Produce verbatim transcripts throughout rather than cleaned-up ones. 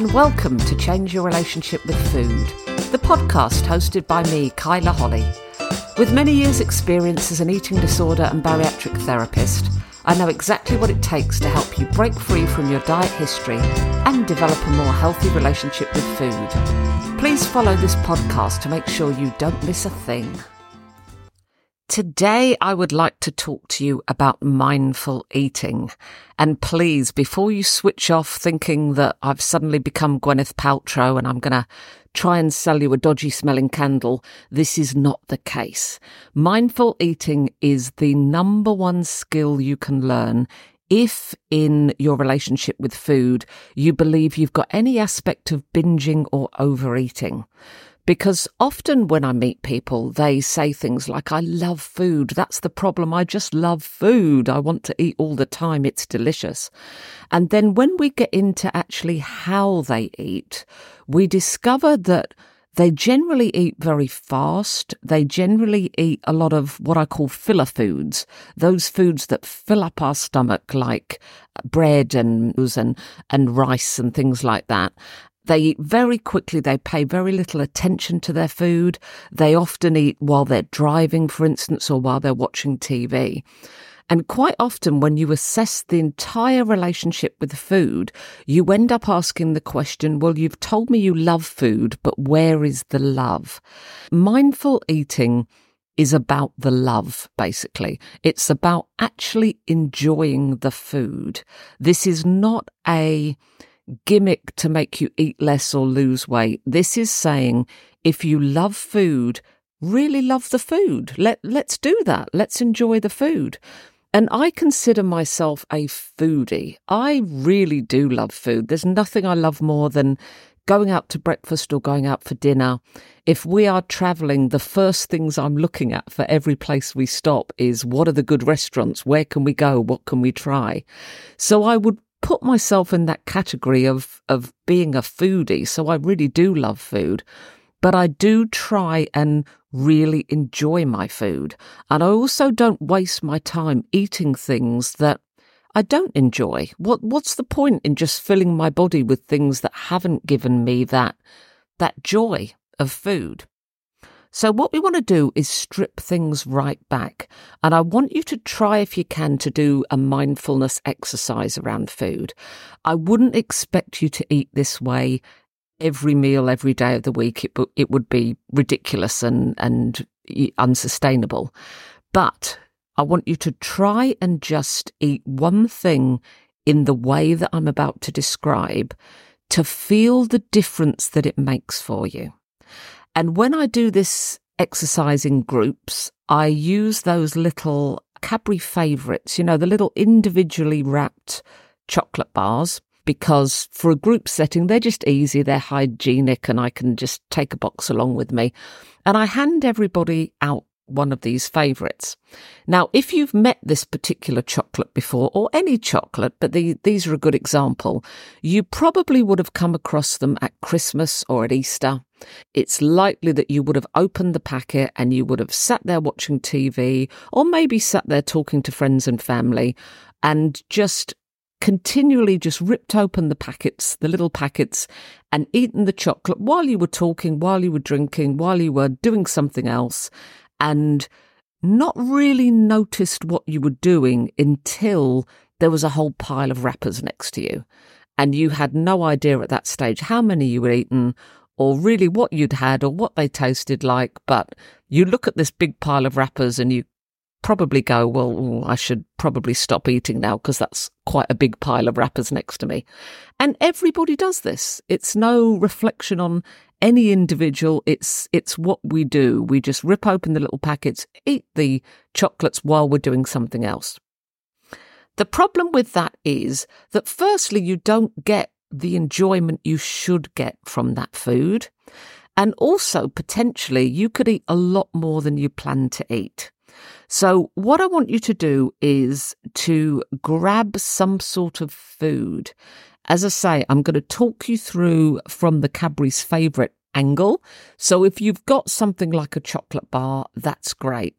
and welcome to Change Your Relationship with Food, the podcast hosted by me, Kyla Holly. With many years' experience as an eating disorder and bariatric therapist, I know exactly what it takes to help you break free from your diet history and develop a more healthy relationship with food. Please follow this podcast to make sure you don't miss a thing. Today, I would like to talk to you about mindful eating. And please, before you switch off thinking that I've suddenly become Gwyneth Paltrow and I'm going to try and sell you a dodgy smelling candle, this is not the case. Mindful eating is the number one skill you can learn if in your relationship with food you believe you've got any aspect of binging or overeating. Because often when I meet people, they say things like, I love food. That's the problem. I just love food. I want to eat all the time. It's delicious. And then when we get into actually how they eat, we discover that they generally eat very fast. They generally eat a lot of what I call filler foods, those foods that fill up our stomach, like bread and and, and rice and things like that. They eat very quickly. They pay very little attention to their food. They often eat while they're driving, for instance, or while they're watching T V. And quite often when you assess the entire relationship with food, you end up asking the question, well, you've told me you love food, but where is the love? Mindful eating is about the love, basically. It's about actually enjoying the food. This is not a gimmick to make you eat less or lose weight. This is saying, if you love food, really love the food. Let, let's do that. Let's enjoy the food. And I consider myself a foodie. I really do love food. There's nothing I love more than going out to breakfast or going out for dinner. If we are traveling, the first things I'm looking at for every place we stop is, what are the good restaurants? Where can we go? What can we try? So I would put myself in that category of, of being a foodie. So I really do love food, but I do try and really enjoy my food. And I also don't waste my time eating things that I don't enjoy. What, what's the point in just filling my body with things that haven't given me that, that joy of food? So what we want to do is strip things right back. And I want you to try, if you can, to do a mindfulness exercise around food. I wouldn't expect you to eat this way every meal, every day of the week. It, it would be ridiculous and, and unsustainable. But I want you to try and just eat one thing in the way that I'm about to describe to feel the difference that it makes for you. And when I do this exercise in groups, I use those little Cadbury favourites, you know, the little individually wrapped chocolate bars, because for a group setting, they're just easy, they're hygienic, and I can just take a box along with me. And I hand everybody out one of these favourites. Now, if you've met this particular chocolate before, or any chocolate, but the, these are a good example, you probably would have come across them at Christmas or at Easter. It's likely that you would have opened the packet and you would have sat there watching T V, or maybe sat there talking to friends and family, and just continually just ripped open the packets, the little packets, and eaten the chocolate while you were talking, while you were drinking, while you were doing something else, and not really noticed what you were doing until there was a whole pile of wrappers next to you. And you had no idea at that stage how many you were eaten, or really what you'd had, or what they tasted like. But you look at this big pile of wrappers and you probably go, well, I should probably stop eating now because that's quite a big pile of wrappers next to me. And everybody does this. It's no reflection on any individual. It's it's what we do. We just rip open the little packets, eat the chocolates while we're doing something else. The problem with that is that firstly, you don't get the enjoyment you should get from that food. And also, potentially, you could eat a lot more than you plan to eat. So what I want you to do is to grab some sort of food. As I say, I'm going to talk you through from the Cadbury's favourite angle. So if you've got something like a chocolate bar, that's great.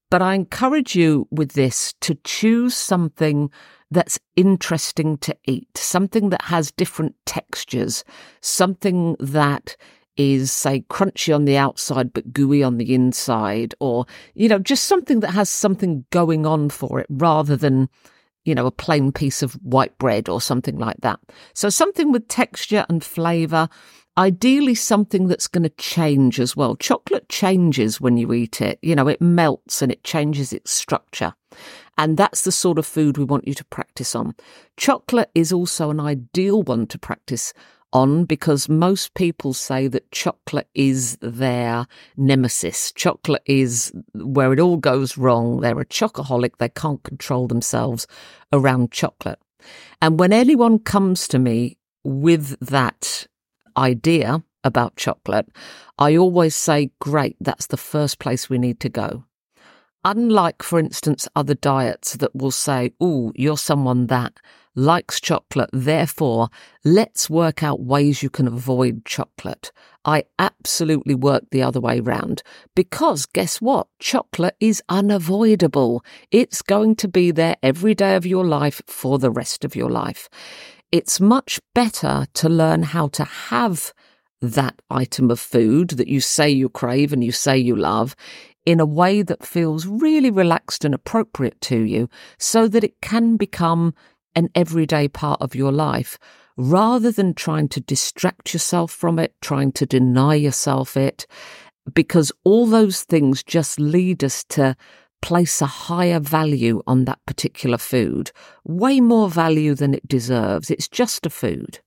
But I encourage you with this to choose something that's interesting to eat, something that has different textures, something that is, say, crunchy on the outside but gooey on the inside, or, you know, just something that has something going on for it rather than, you know, a plain piece of white bread or something like that. So something with texture and flavour, ideally something that's going to change as well. Chocolate changes when you eat it. You know, it melts and it changes its structure. And that's the sort of food we want you to practice on. Chocolate is also an ideal one to practice on because most people say that chocolate is their nemesis. Chocolate is where it all goes wrong. They're a chocoholic. They can't control themselves around chocolate. And when anyone comes to me with that idea about chocolate, I always say, great, that's the first place we need to go. Unlike, for instance, other diets that will say, oh, you're someone that likes chocolate, therefore, let's work out ways you can avoid chocolate. I absolutely work the other way round because guess what? Chocolate is unavoidable. It's going to be there every day of your life for the rest of your life. It's much better to learn how to have that item of food that you say you crave and you say you love in a way that feels really relaxed and appropriate to you so that it can become an everyday part of your life rather than trying to distract yourself from it, trying to deny yourself it, because all those things just lead us to place a higher value on that particular food, way more value than it deserves. It's just a food.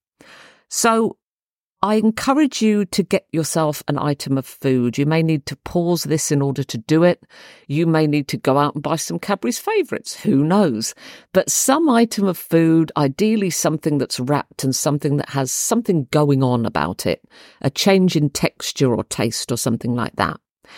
So I encourage you to get yourself an item of food. You may need to pause this in order to do it. You may need to go out and buy some Cadbury's Favourites. Who knows? But some item of food, ideally something that's wrapped and something that has something going on about it, a change in texture or taste or something like that.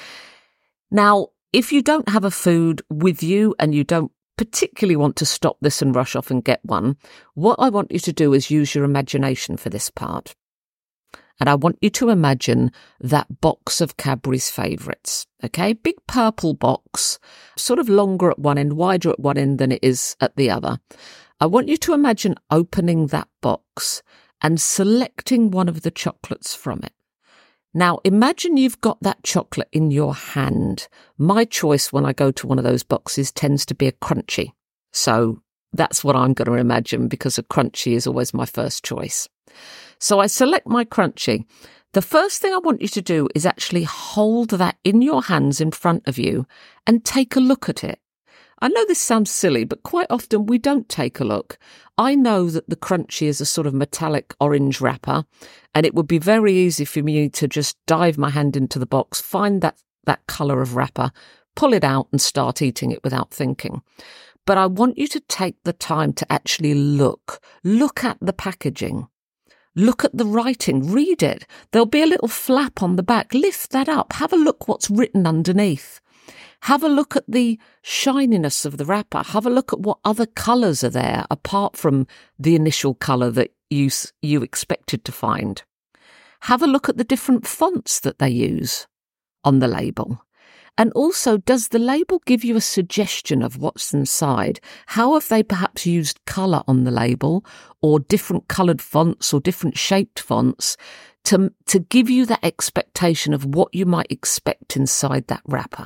Now, if you don't have a food with you and you don't particularly want to stop this and rush off and get one, what I want you to do is use your imagination for this part. And I want you to imagine that box of Cadbury's Favourites, okay? Big purple box, sort of longer at one end, wider at one end than it is at the other. I want you to imagine opening that box and selecting one of the chocolates from it. Now, imagine you've got that chocolate in your hand. My choice when I go to one of those boxes tends to be a Crunchie. So that's what I'm going to imagine because a Crunchie is always my first choice. So I select my Crunchie. The first thing I want you to do is actually hold that in your hands in front of you and take a look at it. I know this sounds silly, but quite often we don't take a look. I know that the Crunchie is a sort of metallic orange wrapper, and it would be very easy for me to just dive my hand into the box, find that, that colour of wrapper, pull it out and start eating it without thinking. But I want you to take the time to actually look. Look at the packaging. Look at the writing. Read it. There'll be a little flap on the back. Lift that up. Have a look what's written underneath. Have a look at the shininess of the wrapper. Have a look at what other colours are there apart from the initial colour that you, you expected to find. Have a look at the different fonts that they use on the label. And also, does the label give you a suggestion of what's inside? How have they perhaps used colour on the label or different coloured fonts or different shaped fonts to, to give you that expectation of what you might expect inside that wrapper?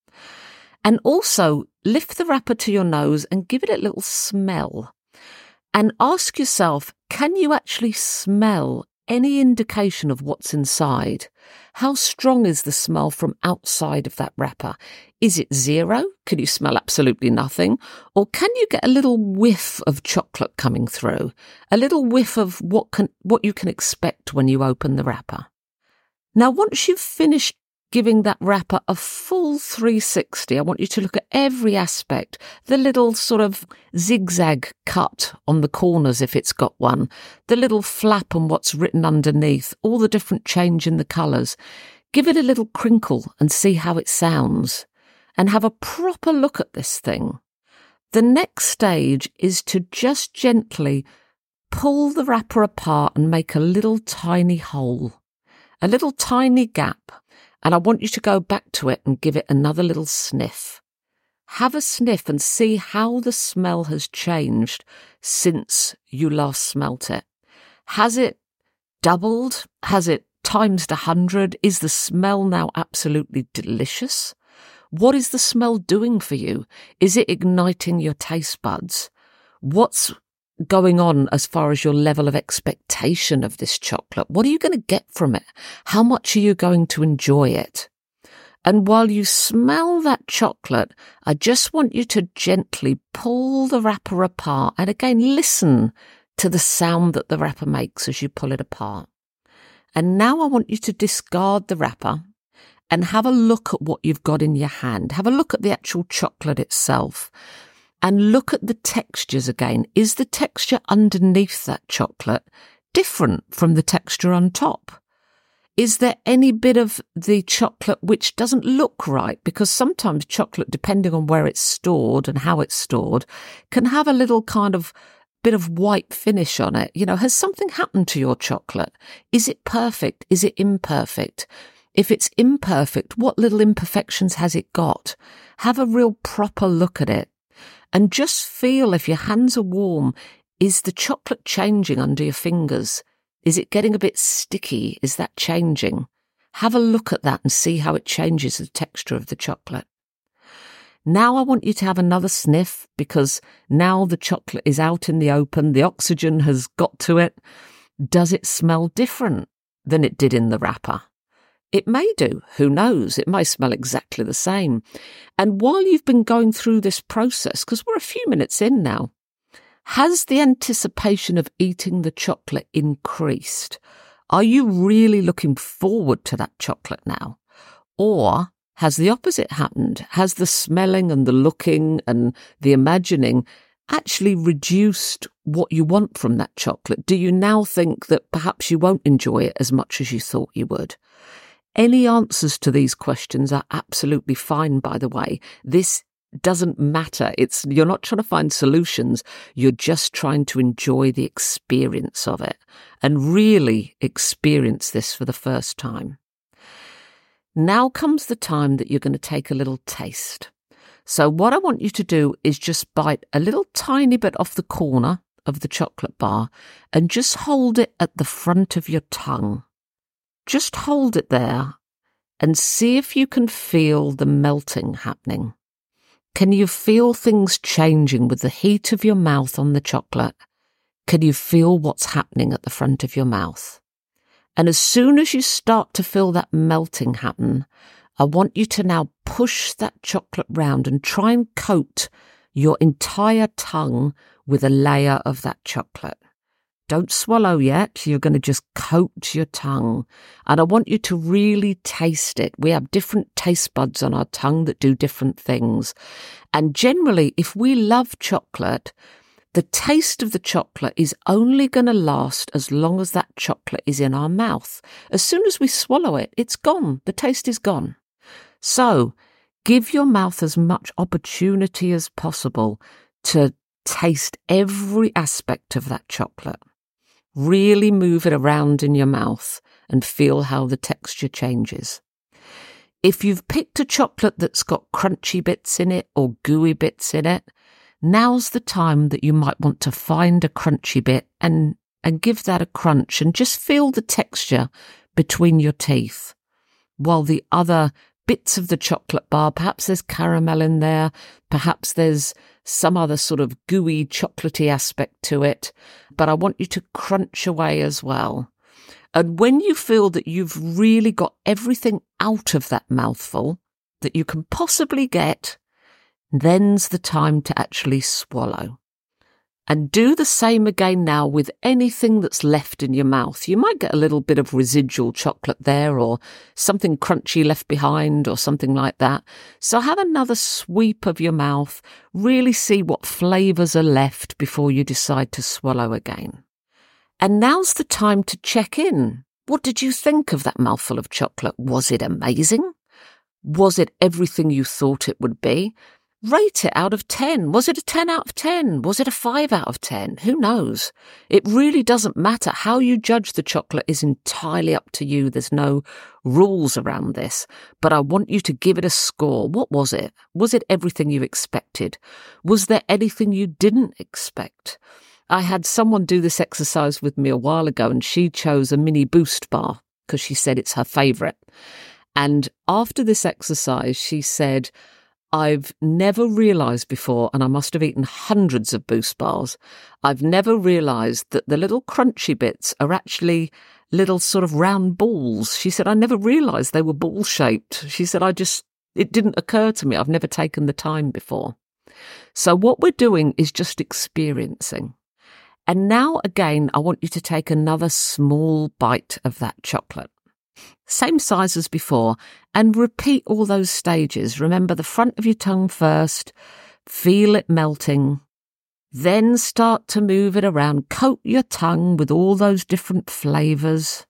And also, lift the wrapper to your nose and give it a little smell. And ask yourself, can you actually smell any indication of what's inside? How strong is the smell from outside of that wrapper? Is it zero? Can you smell absolutely nothing? Or can you get a little whiff of chocolate coming through? A little whiff of what can what you can expect when you open the wrapper? Now, once you've finished giving that wrapper a full three sixty, I want you to look at every aspect, the little sort of zigzag cut on the corners if it's got one, the little flap on what's written underneath, all the different change in the colours. Give it a little crinkle and see how it sounds, and have a proper look at this thing. The next stage is to just gently pull the wrapper apart and make a little tiny hole, a little tiny gap. And I want you to go back to it and give it another little sniff. have a sniff and see how the smell has changed since you last smelt it. Has it doubled? Has it times a hundred? Is the smell now absolutely delicious? What is the smell doing for you? Is it igniting your taste buds? What's going on as far as your level of expectation of this chocolate? What are you going to get from it? How much are you going to enjoy it? And while you smell that chocolate, I just want you to gently pull the wrapper apart and again listen to the sound that the wrapper makes as you pull it apart. And now I want you to discard the wrapper and have a look at what you've got in your hand. Have a look at the actual chocolate itself and look at the textures again. Is the texture underneath that chocolate different from the texture on top? Is there any bit of the chocolate which doesn't look right? Because sometimes chocolate, depending on where it's stored and how it's stored, can have a little kind of bit of white finish on it. You know, has something happened to your chocolate? Is it perfect? Is it imperfect? If it's imperfect, what little imperfections has it got? Have a real proper look at it. And just feel, if your hands are warm, is the chocolate changing under your fingers? Is it getting a bit sticky? Is that changing? Have a look at that and see how it changes the texture of the chocolate. Now I want you to have another sniff, because now the chocolate is out in the open, the oxygen has got to it. Does it smell different than it did in the wrapper? It may do. Who knows? It may smell exactly the same. And while you've been going through this process, because we're a few minutes in now, has the anticipation of eating the chocolate increased? Are you really looking forward to that chocolate now? Or has the opposite happened? Has the smelling and the looking and the imagining actually reduced what you want from that chocolate? Do you now think that perhaps you won't enjoy it as much as you thought you would? Any answers to these questions are absolutely fine, by the way. This doesn't matter. It's, you're not trying to find solutions. You're just trying to enjoy the experience of it and really experience this for the first time. Now comes the time that you're going to take a little taste. So what I want you to do is just bite a little tiny bit off the corner of the chocolate bar and just hold it at the front of your tongue. Just hold it there and see if you can feel the melting happening. Can you feel things changing with the heat of your mouth on the chocolate? Can you feel what's happening at the front of your mouth? And as soon as you start to feel that melting happen, I want you to now push that chocolate round and try and coat your entire tongue with a layer of that chocolate. Don't swallow yet. You're going to just coat your tongue. And I want you to really taste it. We have different taste buds on our tongue that do different things. And generally, if we love chocolate, the taste of the chocolate is only going to last as long as that chocolate is in our mouth. As soon as we swallow it, it's gone. The taste is gone. So give your mouth as much opportunity as possible to taste every aspect of that chocolate. Really move it around in your mouth and feel how the texture changes. If you've picked a chocolate that's got crunchy bits in it or gooey bits in it, now's the time that you might want to find a crunchy bit and, and give that a crunch and just feel the texture between your teeth. While the other bits of the chocolate bar, perhaps there's caramel in there, perhaps there's some other sort of gooey chocolatey aspect to it, but I want you to crunch away as well. And when you feel that you've really got everything out of that mouthful that you can possibly get, then's the time to actually swallow. And do the same again now with anything that's left in your mouth. You might get a little bit of residual chocolate there or something crunchy left behind or something like that. So have another sweep of your mouth. Really see what flavours are left before you decide to swallow again. And now's the time to check in. What did you think of that mouthful of chocolate? Was it amazing? Was it everything you thought it would be? Rate it out of ten. Was it a ten out of ten? Was it a five out of ten? Who knows? It really doesn't matter. How you judge the chocolate is entirely up to you. There's no rules around this. But I want you to give it a score. What was it? Was it everything you expected? Was there anything you didn't expect? I had someone do this exercise with me a while ago, and she chose a mini Boost bar because she said it's her favourite. And after this exercise, she said, I've never realised before, and I must have eaten hundreds of Boost bars, I've never realised that the little crunchy bits are actually little sort of round balls. She said, I never realised they were ball-shaped. She said, I just, it didn't occur to me. I've never taken the time before. So what we're doing is just experiencing. And now, again, I want you to take another small bite of that chocolate. Same size as before, and repeat all those stages. Remember the front of your tongue first, feel it melting, then start to move it around, coat your tongue with all those different flavours,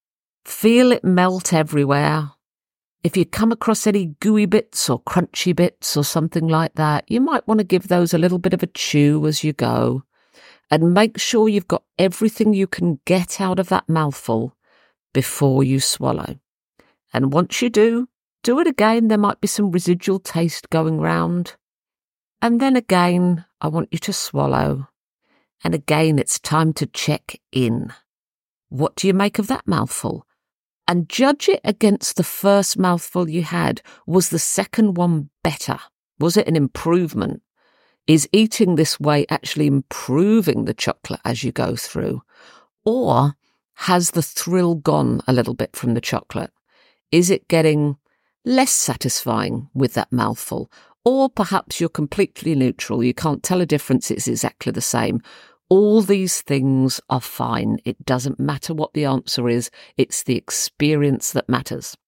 feel it melt everywhere. If you come across any gooey bits or crunchy bits or something like that, you might want to give those a little bit of a chew as you go, and make sure you've got everything you can get out of that mouthful before you swallow. And once you do, do it again. There might be some residual taste going round. And then again, I want you to swallow. And again, it's time to check in. What do you make of that mouthful? And judge it against the first mouthful you had. Was the second one better? Was it an improvement? Is eating this way actually improving the chocolate as you go through? Or has the thrill gone a little bit from the chocolate? Is it getting less satisfying with that mouthful? Or perhaps you're completely neutral. You can't tell a difference. It's exactly the same. All these things are fine. It doesn't matter what the answer is. It's the experience that matters.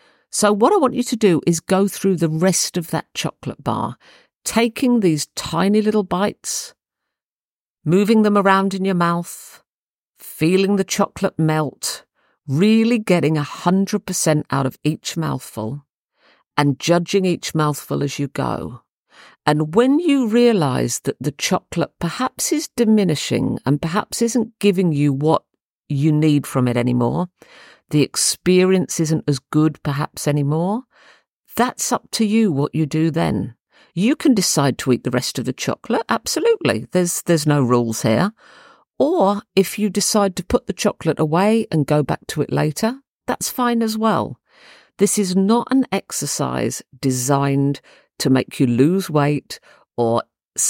So what I want you to do is go through the rest of that chocolate bar, taking these tiny little bites, moving them around in your mouth, feeling the chocolate melt, really getting one hundred percent out of each mouthful, and judging each mouthful as you go. And when you realise that the chocolate perhaps is diminishing and perhaps isn't giving you what you need from it anymore, the experience isn't as good perhaps anymore, that's up to you what you do then. You can decide to eat the rest of the chocolate, absolutely. There's there's no rules here. Or if you decide to put the chocolate away and go back to it later, that's fine as well. This is not an exercise designed to make you lose weight or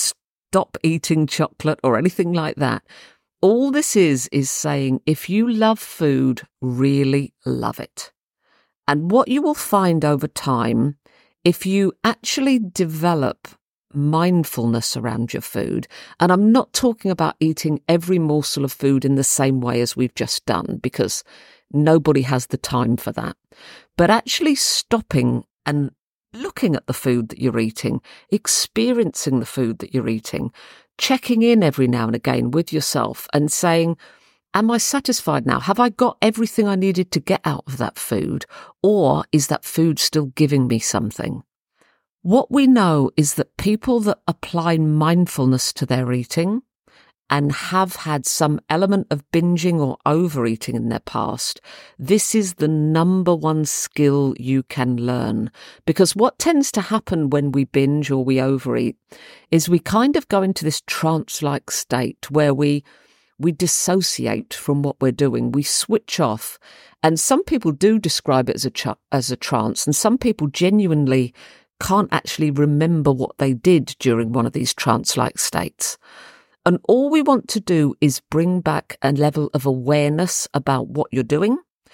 stop eating chocolate or anything like that. All this is, is saying if you love food, really love it. And what you will find over time, if you actually develop mindfulness around your food, and I'm not talking about eating every morsel of food in the same way as we've just done, because nobody has the time for that, but actually stopping and looking at the food that you're eating, experiencing the food that you're eating, checking in every now and again with yourself and saying, am I satisfied now? Have I got everything I needed to get out of that food? Or is that food still giving me something? What we know is that people that apply mindfulness to their eating and have had some element of binging or overeating in their past, this is the number one skill you can learn. Because what tends to happen when we binge or we overeat is we kind of go into this trance-like state where we we dissociate from what we're doing. We switch off. And some people do describe it as a ch- as a trance, and some people genuinely can't actually remember what they did during one of these trance-like states. And all we want to do is bring back a level of awareness about what you're doing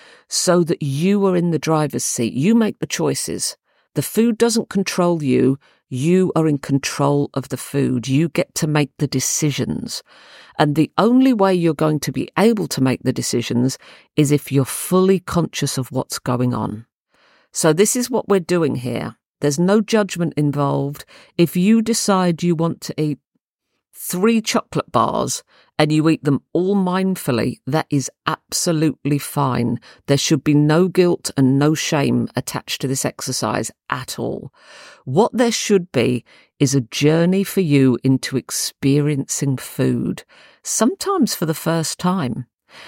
so that you are in the driver's seat. You make the choices. The food doesn't control you. You are in control of the food. You get to make the decisions. And the only way you're going to be able to make the decisions is if you're fully conscious of what's going on. So this is what we're doing here. There's no judgment involved. If you decide you want to eat three chocolate bars and you eat them all mindfully, that is absolutely fine. There should be no guilt and no shame attached to this exercise at all. What there should be is a journey for you into experiencing food, sometimes for the first time.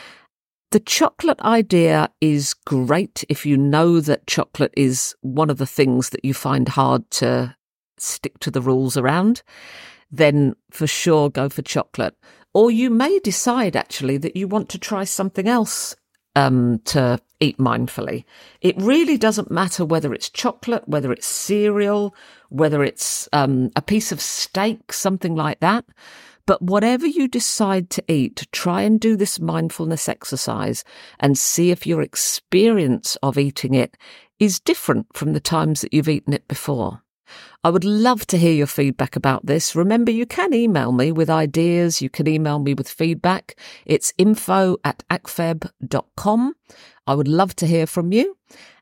The chocolate idea is great if you know that chocolate is one of the things that you find hard to stick to the rules around. Then for sure go for chocolate. Or you may decide actually that you want to try something else um, to eat mindfully. It really doesn't matter whether it's chocolate, whether it's cereal, whether it's um, a piece of steak, something like that. But whatever you decide to eat, try and do this mindfulness exercise and see if your experience of eating it is different from the times that you've eaten it before. I would love to hear your feedback about this. Remember, you can email me with ideas. You can email me with feedback. It's info at acfeb dot com. I would love to hear from you.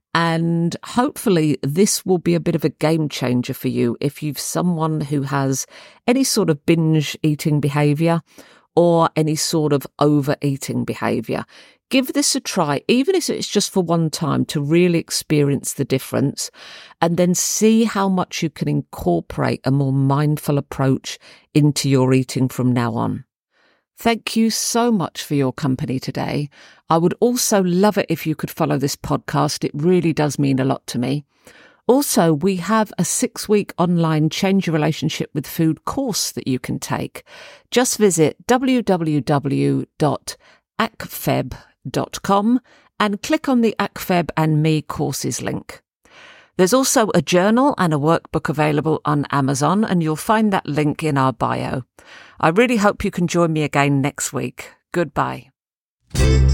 And hopefully this will be a bit of a game changer for you if you've someone who has any sort of binge eating behaviour or any sort of overeating behaviour. Give this a try, even if it's just for one time, to really experience the difference and then see how much you can incorporate a more mindful approach into your eating from now on. Thank you so much for your company today. I would also love it if you could follow this podcast. It really does mean a lot to me. Also, we have a six-week online Change Your Relationship with Food course that you can take. Just visit w w w dot acfeb dot com and click on the ACFEB and Me courses link. There's also a journal and a workbook available on Amazon, and you'll find that link in our bio. I really hope you can join me again next week. Goodbye.